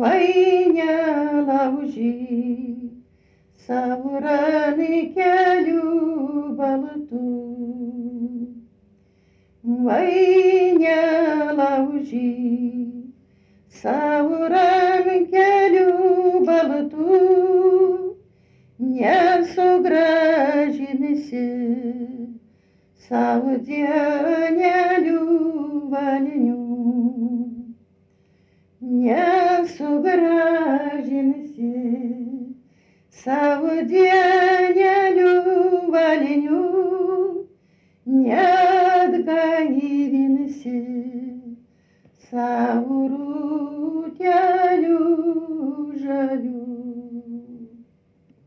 Vai nelaužyk savo rankelių baltų. Vai nelaužyk savo rankelių baltų, nesugrąžinsi savo dienelių valinių. Nesugrąžinsi savo dienelių valinių, neatgaivinsi savo